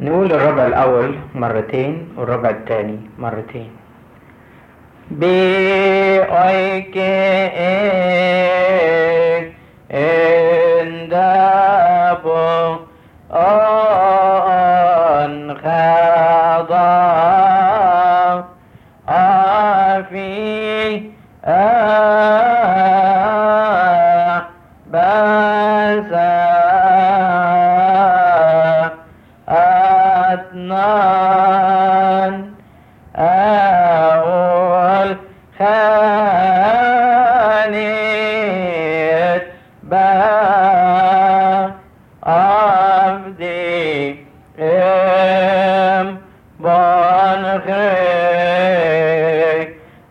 نقول الربع الأول مرتين والربع الثاني مرتين. بأيك اندابو أن خضا في بسا أتنان أول خانيت عبدي بانخي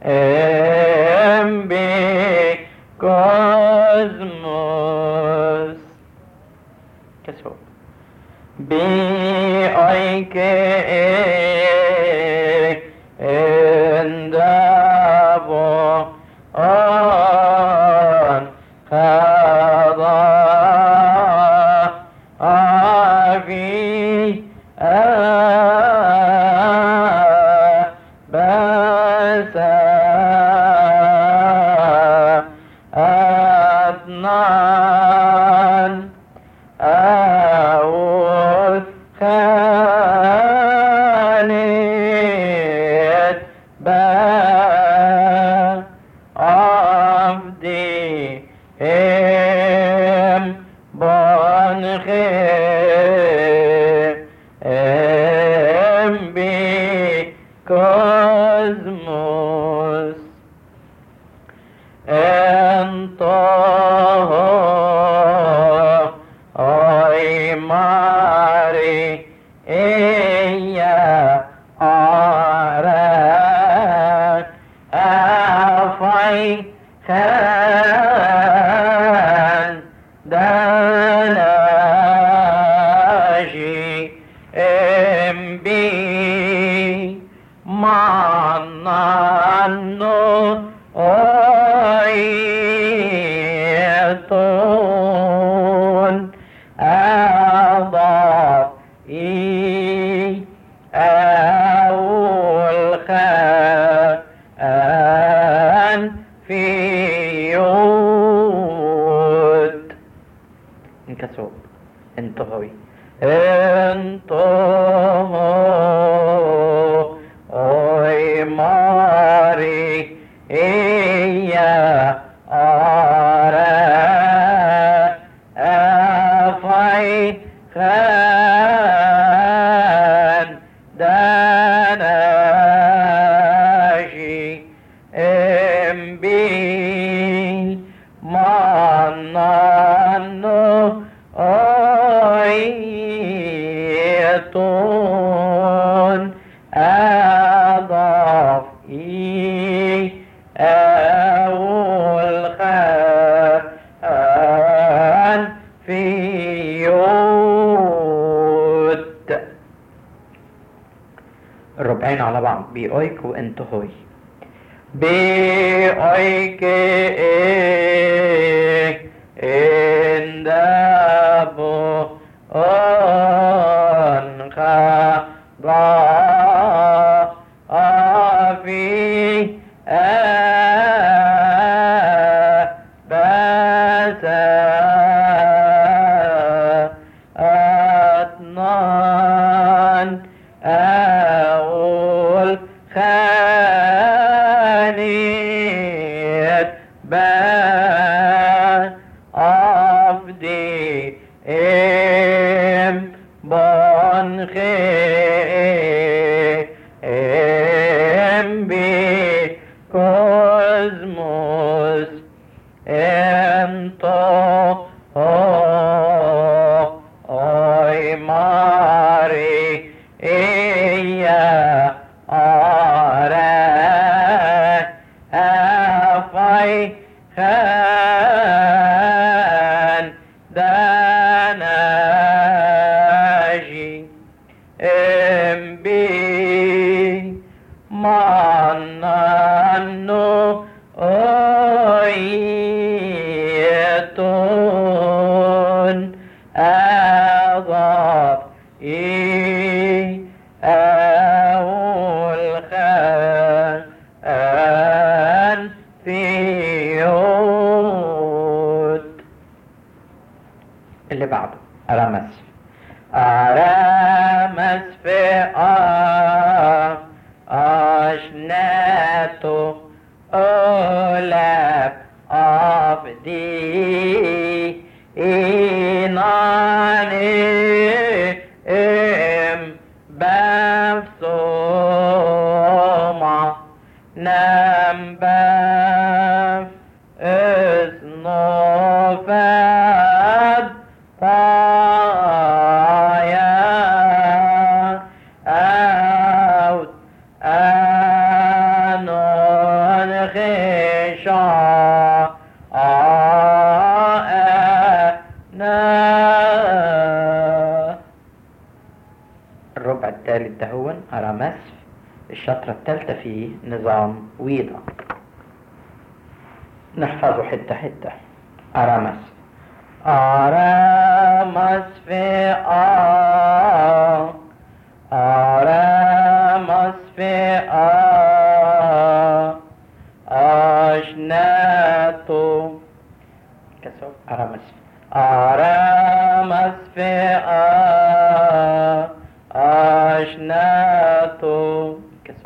بكوزموس كسو بأيك اندابو أن خضا في بسا أدنان أول خانت عبدي بانخي بكوزموس انطه أي ماري إيا أرى أفاي خان دلاجي بي معنانو أيتون أضعي أول خان في يود انكسو انتهوي انتهو أي ماري إيا أرى أفاي خان داناشي بي معنانو أيتون أضاف أول خان في يود. الربعين على بعض بأيك وانتهوي. بأيك اندابو أنخضا في بسا أتنان أول خانيت عبدي بانخي بكوزموس انتو أي ماري إيا أرى أفاي خان داناشي بي معنانو أيتون أضاف بفصومة نم بف اسنوفد طايا اوت انون خشا الربع الثالث ده هو أرامس. الشطرة الثالثة فيه نظام ويضة، نحفظه حتة حتة. أرامس أرامس في أرامس في أشناتو كسو أرامس أرامس في أشناتو كسو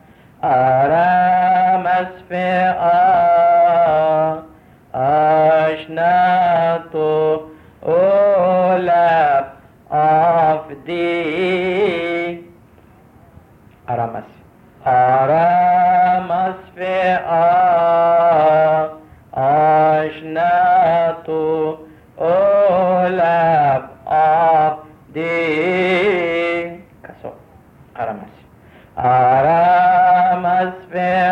أرامس في أشناتو أولاب أفدي أرامس أرامس في أشناتو أولاب أفدي كسو أرامس أرامس في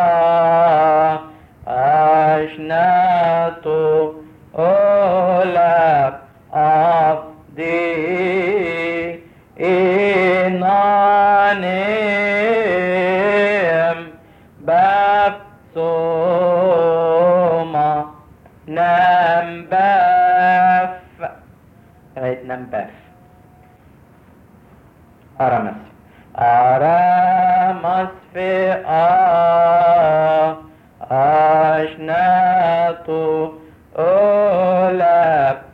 أشناتو أولاب أفدي إنانيم بفصومة نمبف لغاية نمبف. أرامس أرامس في أشناتو أولاب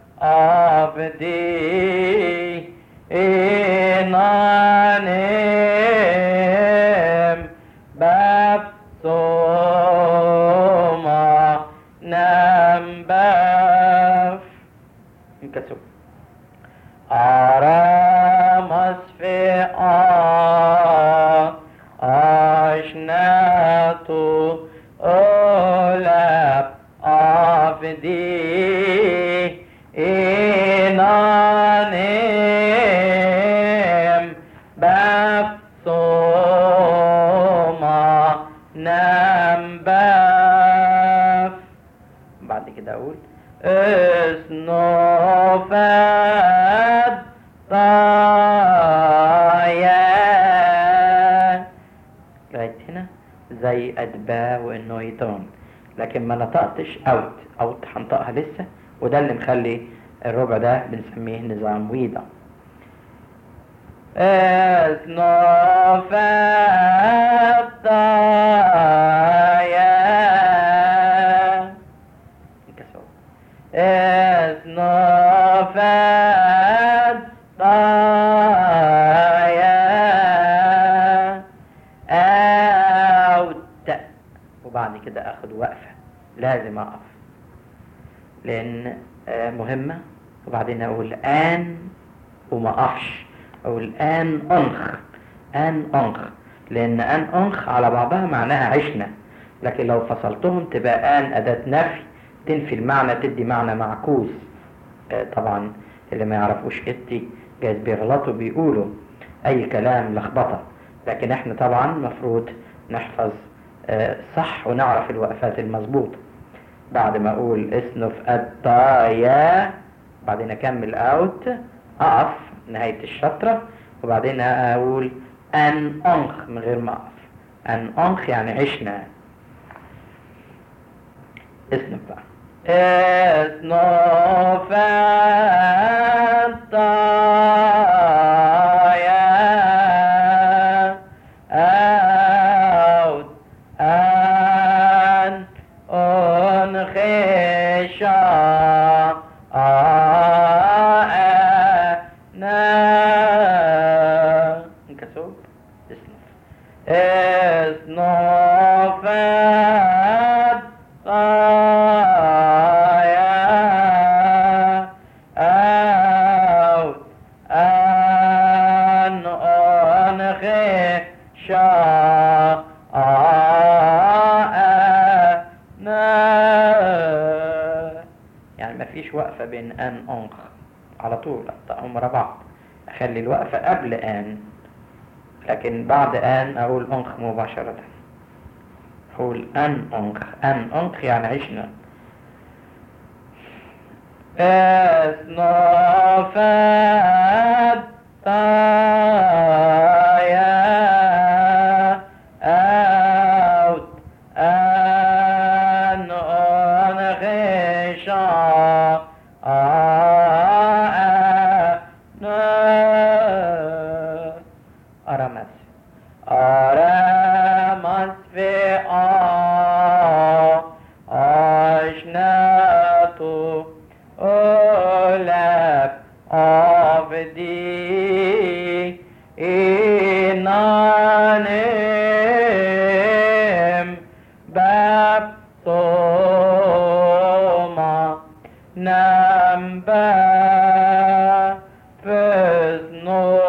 أفدي إنانيم بفصومة نمبف انكسو أرامس في أشناتو أولاب أفدي إنانيم بفصومة نمبف. بعد كده أقول اسنوفد طايا لغاية هنا زي أدبا وإنويتون، لكن ما نطقتش أوت هنطقها لسه، وده اللي مخلي الربع ده بنسميه نظام ويضة. اسنوفد طايا اسنوفد طايا اوت، وبعد كده اخد وقفة، لازم اقف لان مهمة، وبعدين اقول ان وما اقفش، اقول ان انخ لان ان انخ على بعضها معناها عشنا، لكن لو فصلتهم تبقى ان اداة نفي تنفي المعنى، تدي معنى معكوس. طبعا اللي ما يعرفوش اتي جايز بيغلطوا بيقولوا اي كلام لخبطة، لكن احنا طبعا مفروض نحفظ صح ونعرف الوقفات المظبوطة. بعد ما اقول اسنف الطايا بعدين اكمل اوت، اقف نهاية الشطرة، وبعدين اقول ان انخ من غير ما اقف. ان انخ يعني عشنا. اسنف بقى اسنف الطايا اوت ان انخشا انكسوب اسنف يعني ما فيش وقفة بين أن أنخ، على طول أقطعهم ورا بعض، أخلي الوقفة قبل أن، لكن بعد أن أقول أنخ مباشرة. أقول أن أنخ، أن أنخ يعني عشنا. اسنفت يا أوت أن أنخشا أرمس في أشناتو أولاب عبدي إنانم باب صوما نمبا فزنو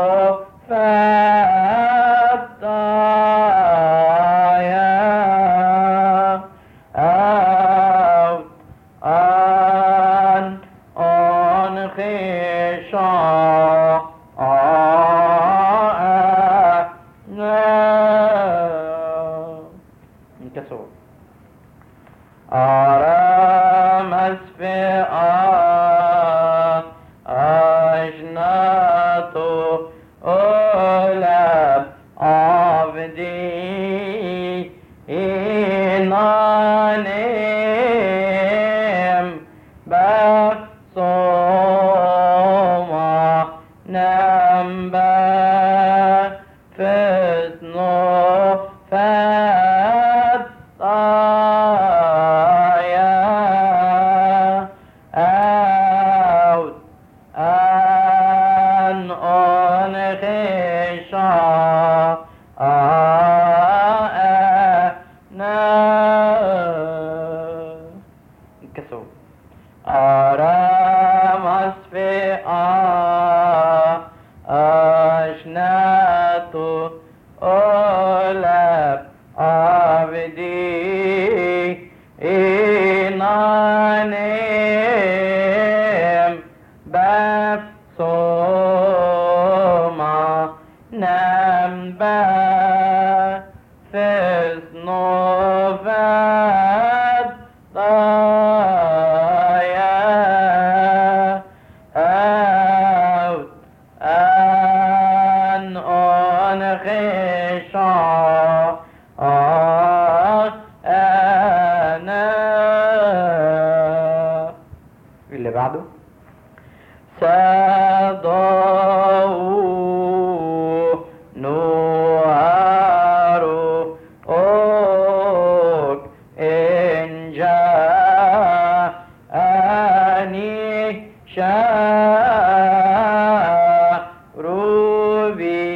اللي بعده سادو نوارو اوك انجا اني روبي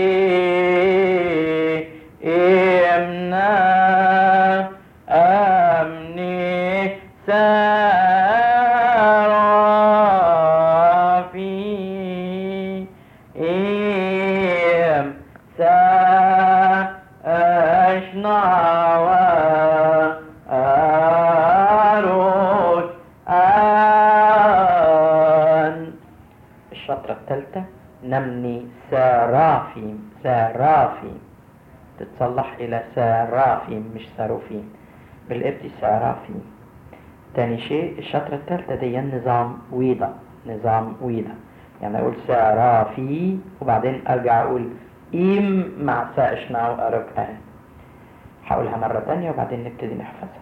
امنا امني الشطرة الثالثة نمني سرافيم، سرافيم تتصلح إلى سرافيم مش سروفيم، بالقبطي سرافيم. تاني شيء الشطرة الثالثة دي نظام ويضة، نظام ويضة، يعني أقول سرافي وبعدين أرجع أقول إيم مع ساشنا وأرك آن. هقولها مرة تانية وبعدين نبتدي نحفظها.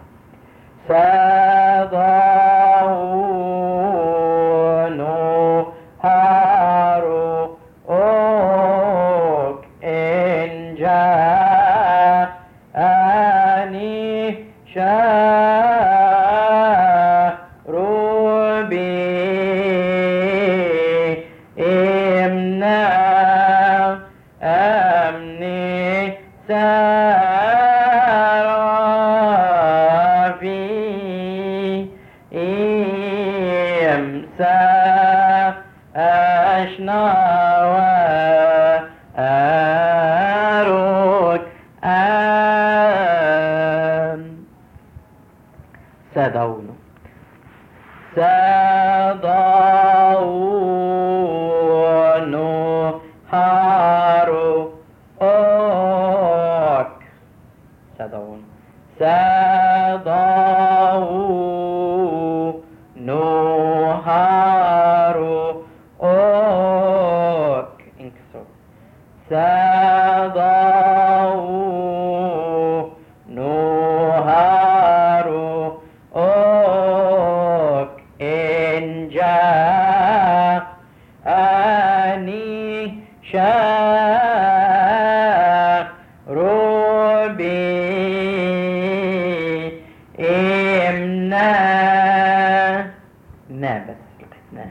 سادونو هارو اوك انجا اني روبي امنا امني سرافي اوك سدون سدون نهارو اوك انكسو سدون نهارو اوك انجا اني بس لقيتنا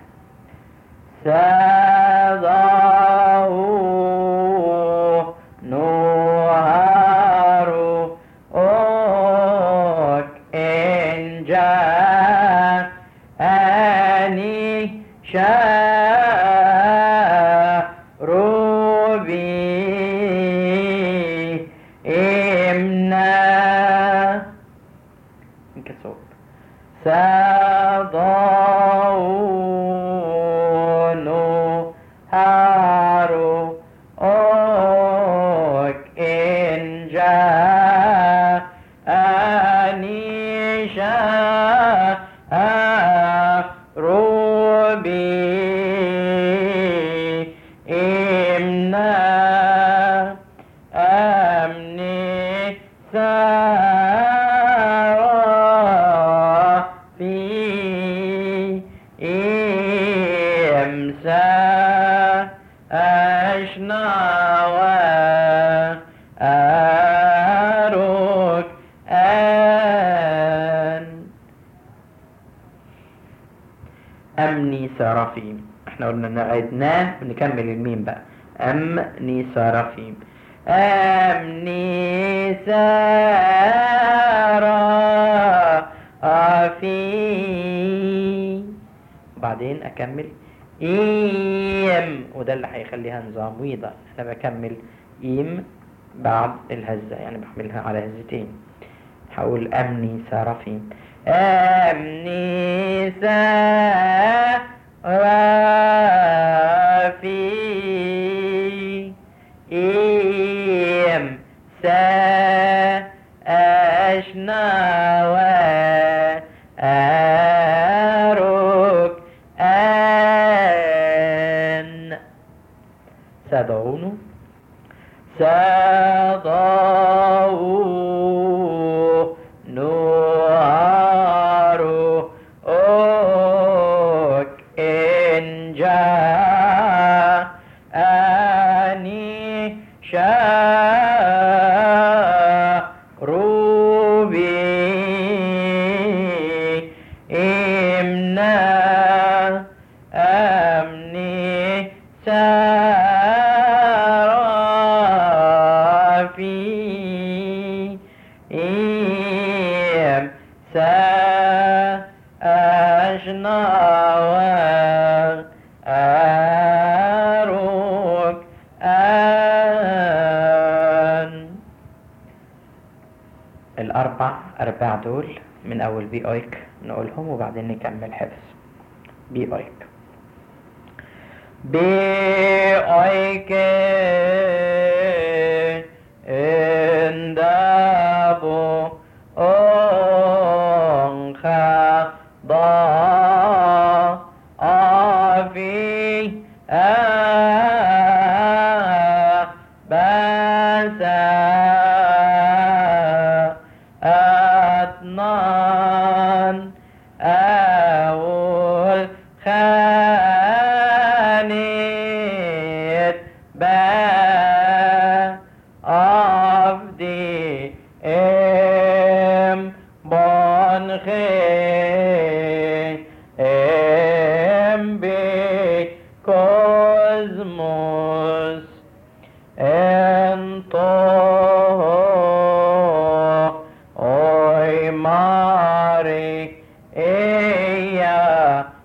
سضاو نهارو اوك انجا اني شارو بي امنا انكسوب سضاونو هارو اوك انجا انيشا روبي امنا امني أمني سرافيم. احنا قلنا نعيدناه ونكمل الميم بقى. أمني سرافيم أمني سرافيم وبعدين أكمل إيم وده اللي هيخليها نظام ويضة. أنا بكمل إيم بعد الهزة يعني بحملها على هزتين. هقول أمني سرافيم أمني سرافيم إيم أشنا وأروك أن سدعون سدعو نهارو اوك انجا اني شارو بي امنا امني سرافي إيم سأشنا وأروك أن الأربع دول من أول بي أويك نقولهم وبعدين نكمل حفظ. بي أويك بي أويك اندابو أنخا ضا أفي بسا أتنان أول خانيت با أفدي بانخي بي كوزموس انطو اوي ماري ايا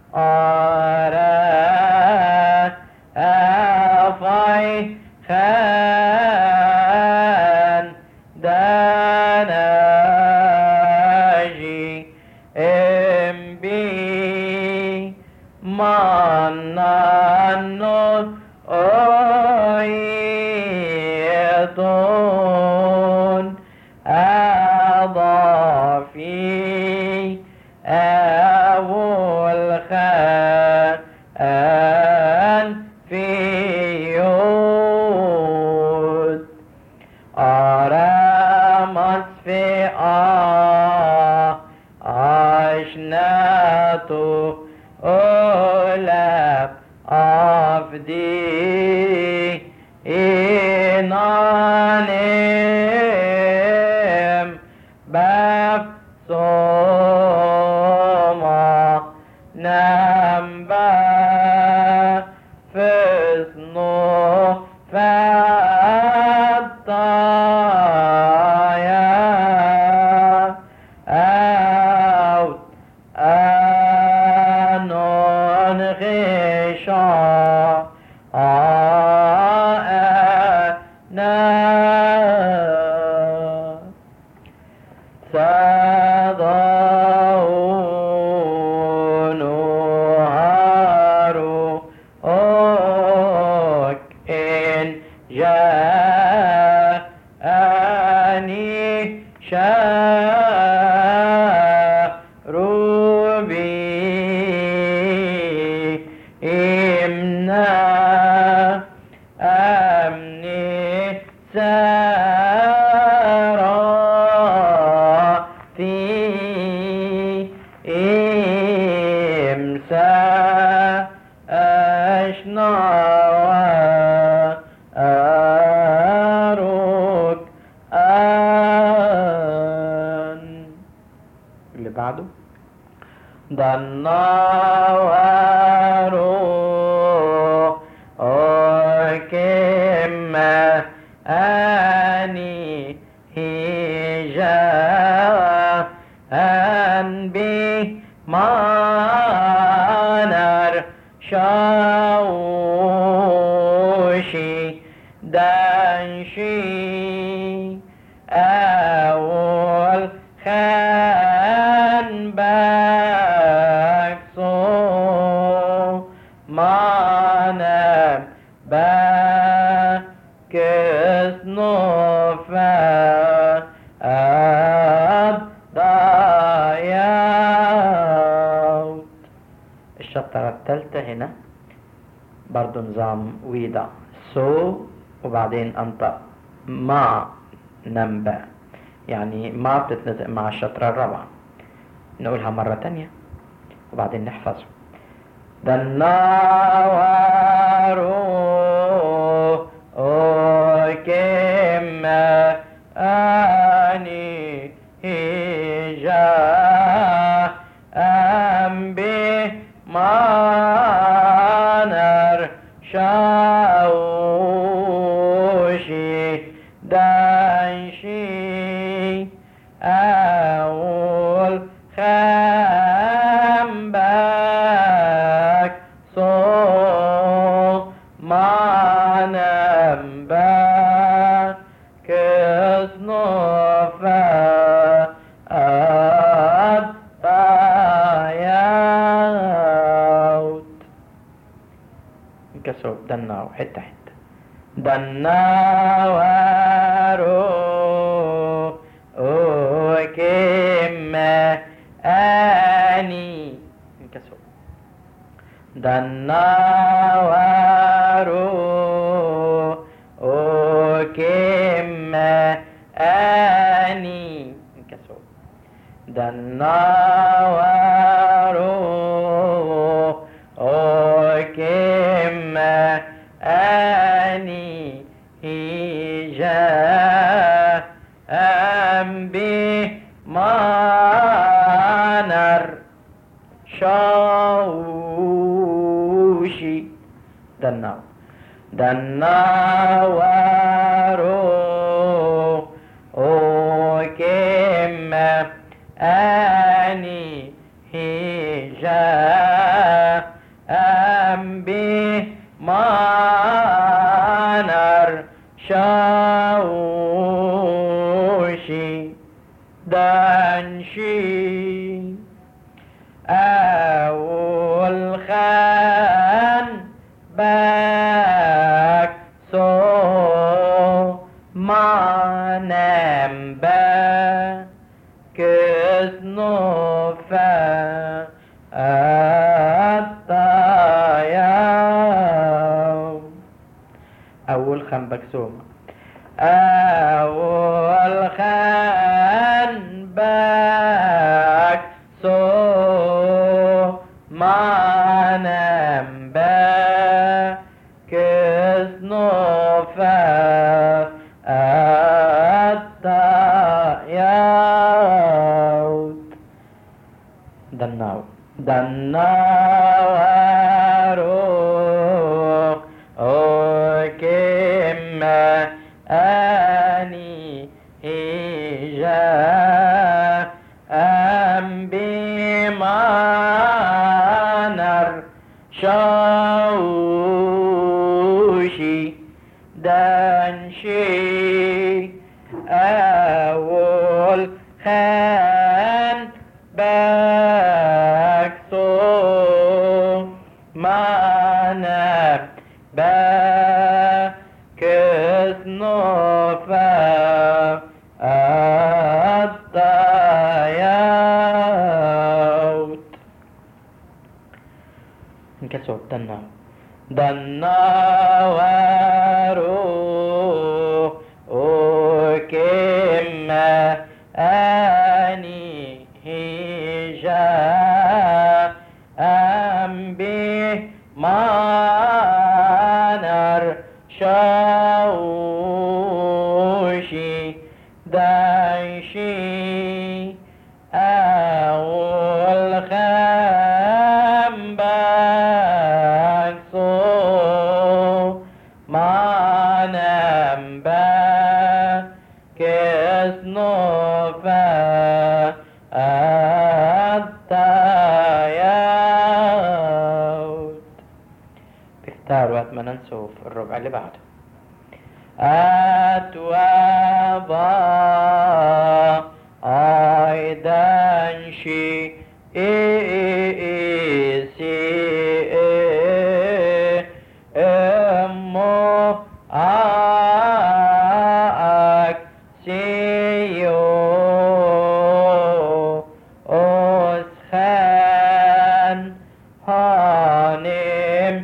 ارا افاي خان داناجي امبي مانانو اوي أضافي أو الخان في يود أرامس في عشناته أولاب أفدي إنانيم بفصوما نمبا فسنو فالطايا أوت أنون غشا صدعون هارو أوك إن جاءني شهر بي إمنا أمني ساراتي إمسا أشنا وأروك اللي بعده ضناورو كما أني هجاء بي مانر شاوشي دانشي أول خان باكسو مانم باكس نوفا ضايعت. الشطرة الثالثة هنا برضو نظام ويدا سو وبعدين انطق مع نمبا، يعني ما بتتنطق مع الشطرة الرابعة. نقولها مرة تانية وبعدين نحفظه. دناورو كما أني هجاء به مانر شاوشي دانشي أول خامبك صو مانم بك صنوفا كسو دناو حتة حتة دناورو كما أني كسو دناورو كما أني كسو دناورو كما أني هجاء به مانر شاوشي دناو دناورو كما أني هجاء به مانر شاوشي دانشي أول خان باك صو نمبا كسنوفا الطيام. أول خن بكسومة أول خن بكسومة نمبا كسنوفا الطيام. دناو روح كما أني هجا بمانر شوشي دانشي أول خان باكسو معنا باكسنوفا الطيوت. انكسوت دنا وروح كما أني هجا به مانر شوشي دايشي أول خام باكسو مانم باكسنوفا الطيوت. تختار وقت ما ننسوف الربع اللي بعده. أتوابا أيضا شي أمو أكسيو أسخان هانم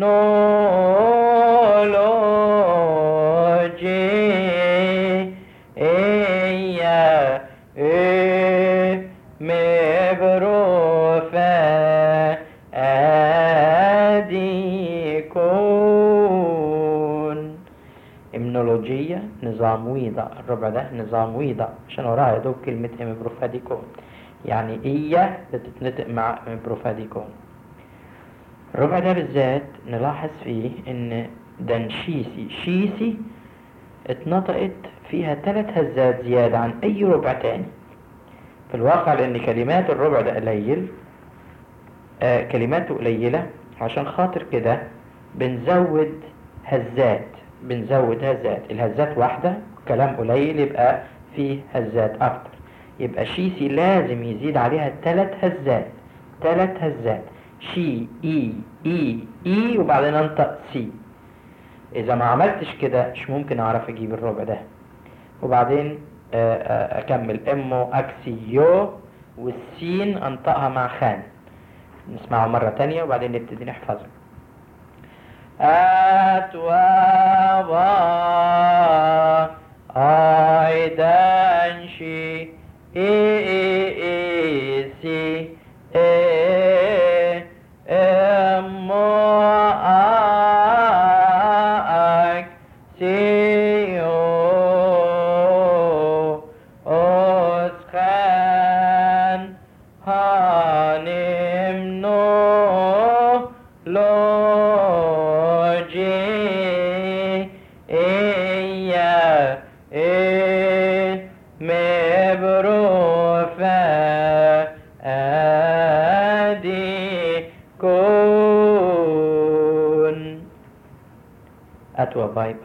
نولوجي إيا مبروفة أديكون. إمنولوجية نظام ويضع، الربع ده نظام ويضع عشان وراها يدوب كلمة مبروفاديكون، يعني إيا بتتنطق مع مبروفاديكون. الربع ده بالذات نلاحظ فيه ان دنشيسي شيسي اتنطقت فيها 3 هزات زيادة عن اي ربع تاني في الواقع، لان كلمات الربع ده قليل، كلماته قليلة، عشان خاطر كده بنزود هزات. الهزات واحدة، كلام قليل يبقى فيه هزات اكتر، يبقى شيسي لازم يزيد عليها 3 هزات، شي اي وبعدين انطق سي. اذا ما عملتش كده مش ممكن اعرف اجيب الربع ده. وبعدين اكمل امو اكسيو والسين انطقها مع خان. نسمعه مرة تانية وبعدين نبتدي نحفظه. أتوابا أيضا شي سي أتوابا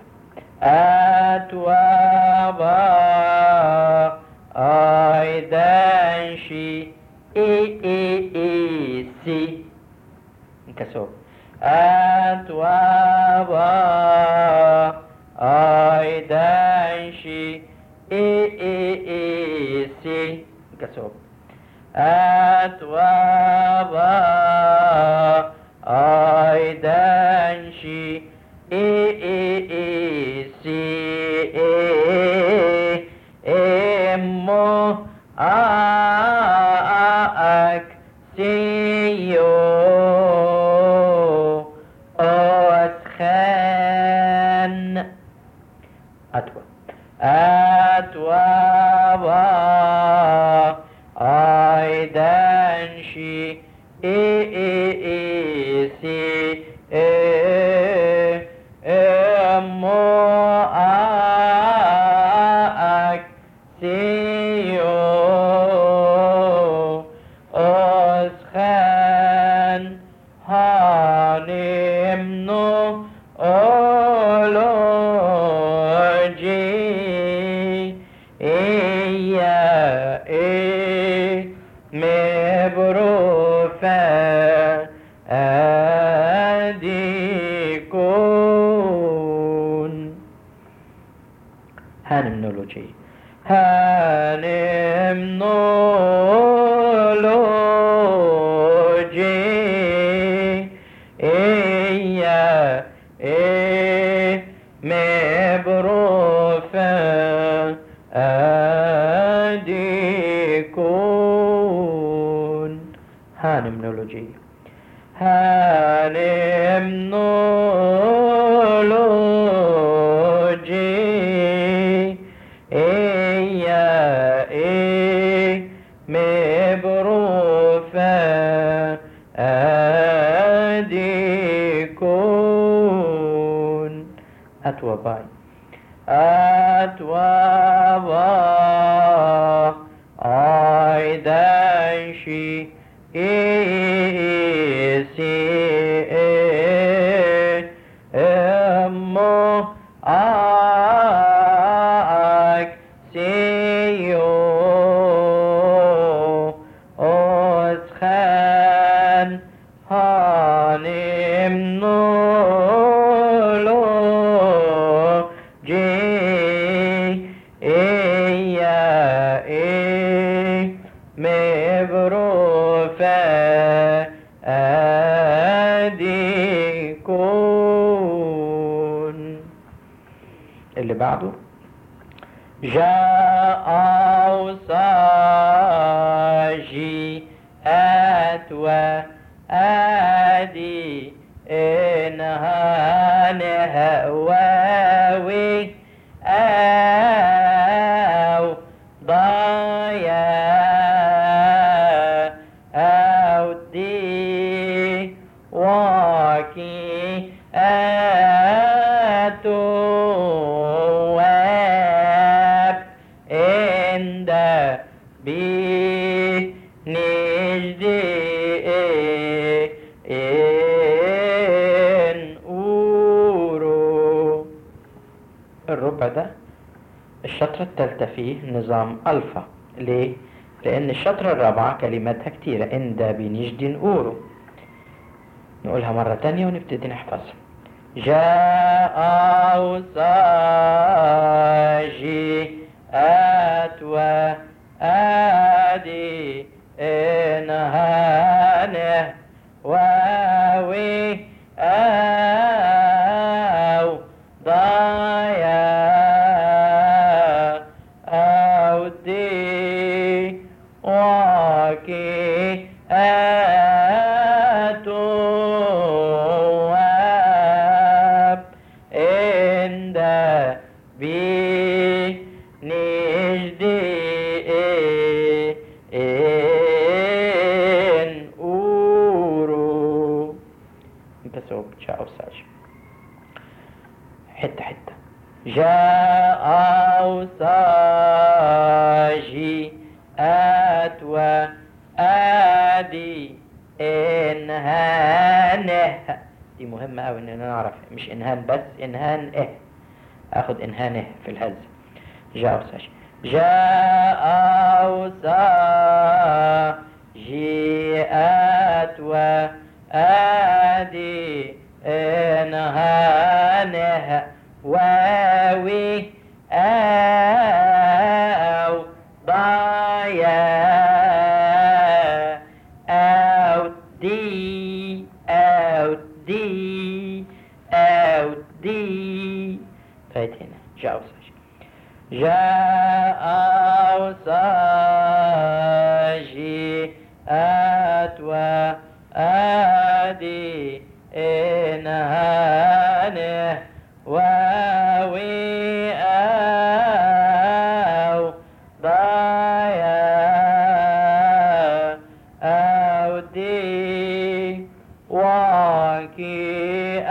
أيضا شي سي انكسور. أتوابا أيضا شي إي سي كسوب أتوابا أيضا شي إي سي إمو أك سيو أسخن أتوابا أيضا شي إي سي إمو أك سيو أسخن هانمنو أولوجي إيا مبروفا أديكون هانمنولوجي هانمنولوجي إيا مبروفا أديكون هانمنولوجي هانمنولوجي إيا مبروفا أديكون أتواباي أتوابا أيضا شي إيسي إمو أك سيو أسخن هانمنولوجي إيا مبروفا أديكون. اللي بعده جاء أوصاجي أتوى أدي إنها نهواوي أو ضايا أو دي واكي أتواب عند بنجدي إن أورو. الربع ده الشطرة الثالثة فيه نظام ألفا. ليه؟ لأن الشطرة الرابعة كلماتها كتيرة. إن دا بنجد أورو. نقولها مرة تانية ونبتدي نحفظها. جاء أوصاجي أتوى أدي إنهانه واوي أو ضايا أو دي واكي أتواب عند بنجدي إن أورو. انت سوف جاء وساج حتة حتة. جاء وساجي أتوى أدي إنهانه. دي مهمة أوي إننا نعرف مش إنهان بس، إنهان إيه. أخد إنهانه في الهز. جاء وساجي جاء وساجي أتوى أدي إنهانه واوي أو ضايا أو دي أو دي أو دي لغاية هنا جاء وصاجي جاء وصاجي أتوى أدي إنهانه واوي أو ضايا أو دي واكي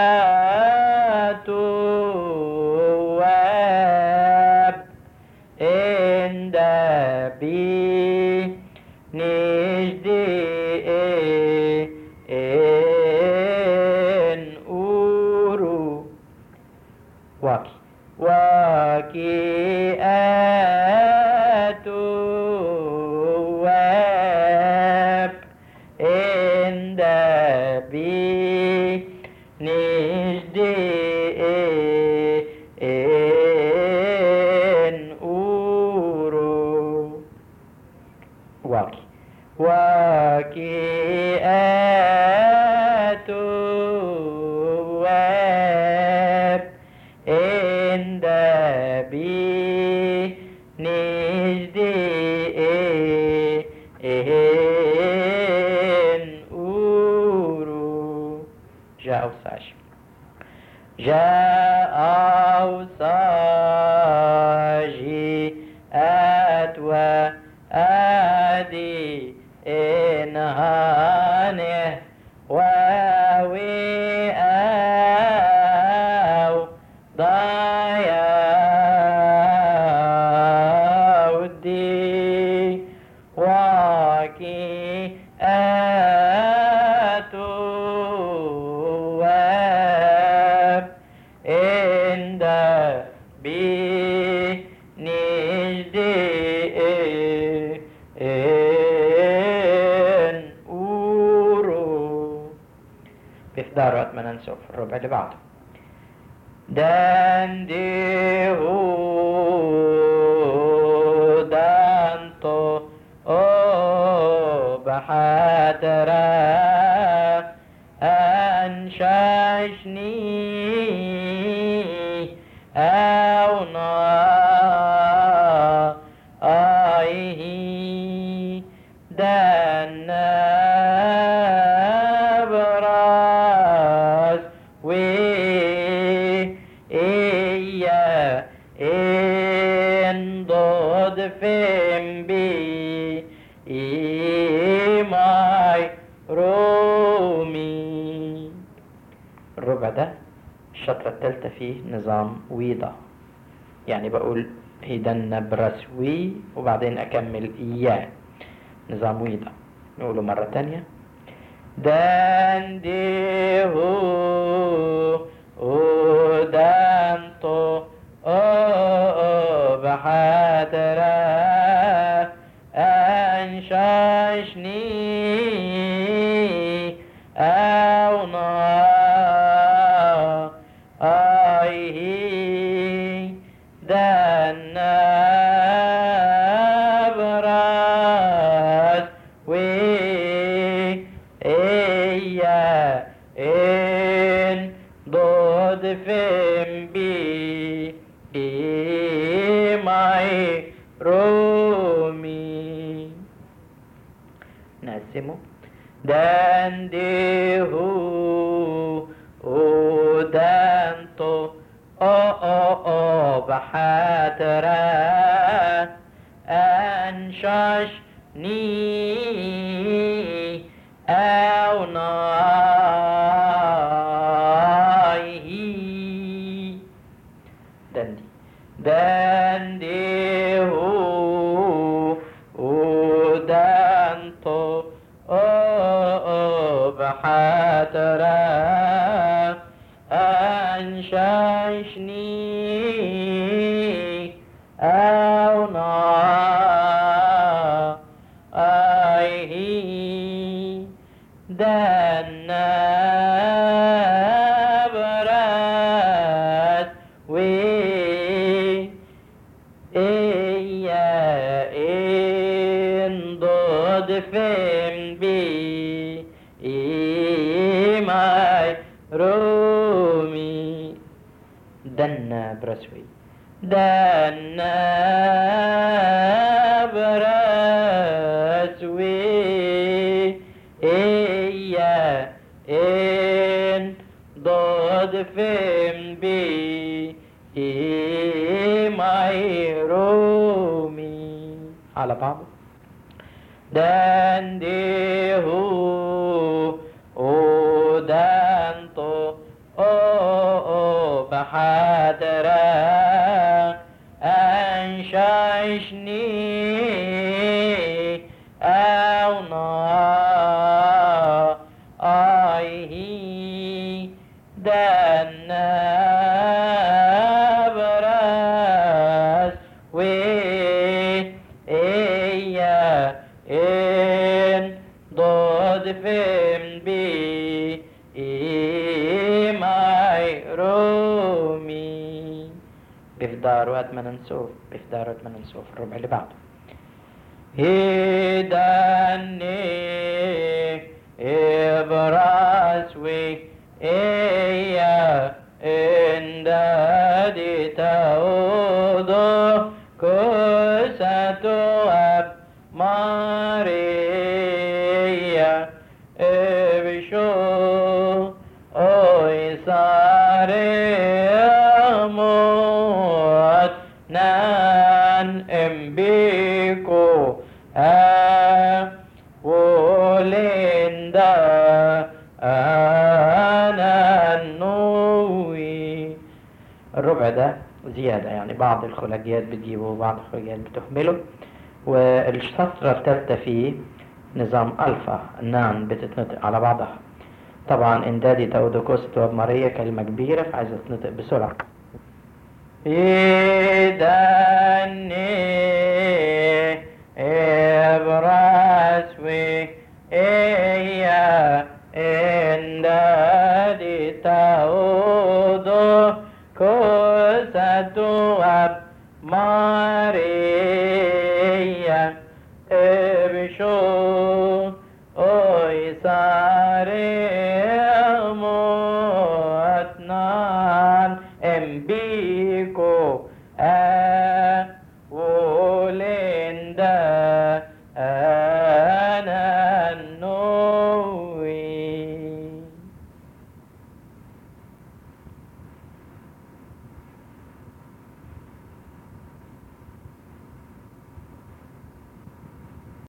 أتواب إن دبي نجدي إن أورو واكي أتواب إن دبي نجدي إن أورو واكي أتواب إن دبي نجدي إن أورو جاء وصاجي جاء وصاجي أتوى أدي إنهانه واوي أو ضايا ودي واكي أتواب إن دبي نجدي إن أورو بإفدار وقت ما ننسوا في الربع اللي بعده داندي هو دانتو أو بحاترا أنشاشني أو نائه دانا براز وإيا إن ضد فين بي إيماي رومي. الربع ده الشطرة الثالثة فيه نظام ويضة، يعني بقول هيدن برسوي وبعدين أكمل إياه، نظام ويضة. نقوله مرة تانية دان دي هو دانتو بحاترا أنشاشني أو نائه دانا براز وإيا إن ضد فين بي إيماي رومي. نقسمه دان دي هو دانتو بحاترا أنشاشني أو نائه داندي هو دانتو بحاترا أنشاشني أو نائه دانا براز fem bi my Rumi. Danna Braswi. Danna Braswi. Iya in ضاد fem bi my Rumi. على بعض. Dan dehu o danto o bahadra anshashni au na aihi dan nabras we in ضاد fem bi my Rumi. بفدار وأتمنى نسوف بفدار وأتمنى نسوف الربع اللي بعده. هداني إبراسوي إيا إن دادي تأوضو كساتو أب Maria ebisho oy sare amot nan embiko wolinda ananui. الربع ده زيادة، يعني بعض الخلاجيات بتجيبه وبعض الخلاجيات بتهمله. والسطرة الثالثة فيه نظام ألفا، النان بتتنطق على بعضها. طبعا إندادي تأودوكوس تواب ماريا كلمة كبيرة فعايزة تتنطق بسرعة. إيداني إبراسوي إيا إندادي تأودوكوس تواب ماريا ebisho oy sare amotnan embiko wolinda ananoi.